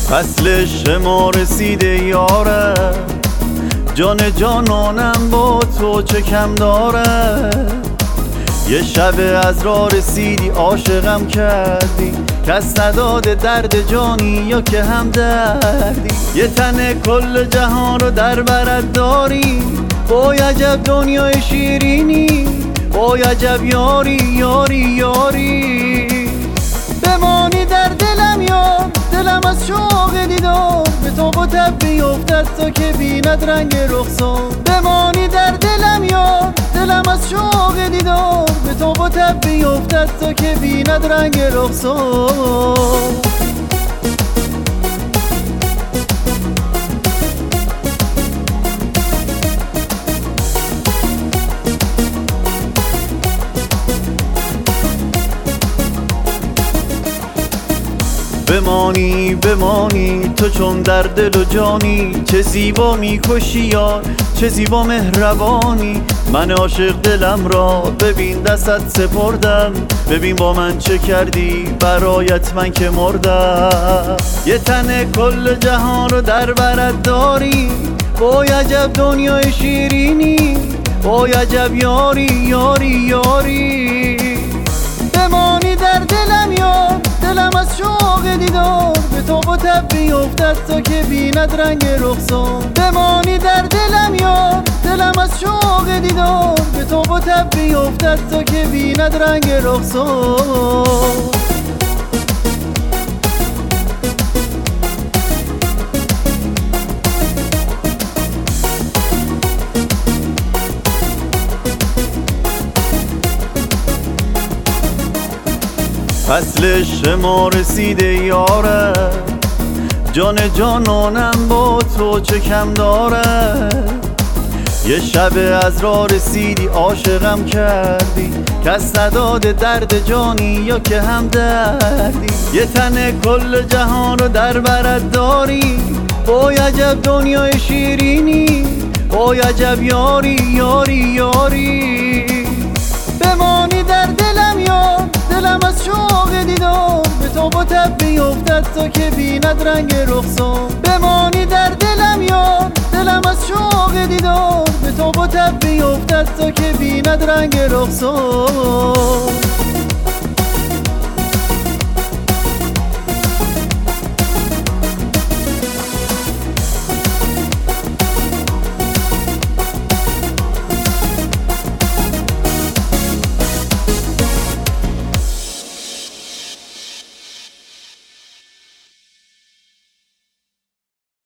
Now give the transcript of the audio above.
فصل شما رسیده یاره، جان جانانم با تو چه کم داره. یه شب از راه رسیدی عاشقم کردی، کس نداد درد جانی یا که هم دردی. یه تن کل جهان رو در برت داری، وای عجب دنیای شیرینی، وای عجب یاری یاری یاری. بمانی در دلم یار، دلم از شوق دیدار به تو با تب بیفتد تا که بیند رنگ رخسار. بمانی در دلم یار، دلم از شوق دیدار به تو با تب بیفتد تا که بیند رنگ رخسار. بمانی بمانی تو چون در دل و جانی، چه زیبا میکشی یار چه زیبا مهربانی. من عاشق دلم را ببین دستت سپردم، ببین با من چه کردی برایت من که مردم. یه تن کل جهان رو در برت داری، وای عجب دنیای شیرینی، وای عجب یاری یاری یاری. بمانی در دلم یار، دلم از شوق دیدار به تو با تب بیفتد تا که بیند رنگ رخسار. بمانی در دلم یار، دلم از شوق دیدار به تو با تب بیفتد تا که بیند رنگ رخسار. فصل شما رسیده یاره، جان جانانم با تو چه کم داره. یه شب از راه رسیدی عاشقم کردی، کس نداد درد جانی یا که هم دردی. یه تن کل جهان رو در برت داری، وای عجب دنیای شیرینی، وای عجب یاری یاری یاری. بمانی در دلم یار، دلم از شوق دیدار به تو با تب بیفتد تا که بیند رنگ رخسار. بمانی در دلم یار، دلم از شوق دیدار به تو با تب بیفتد تا که بیند رنگ رخسار.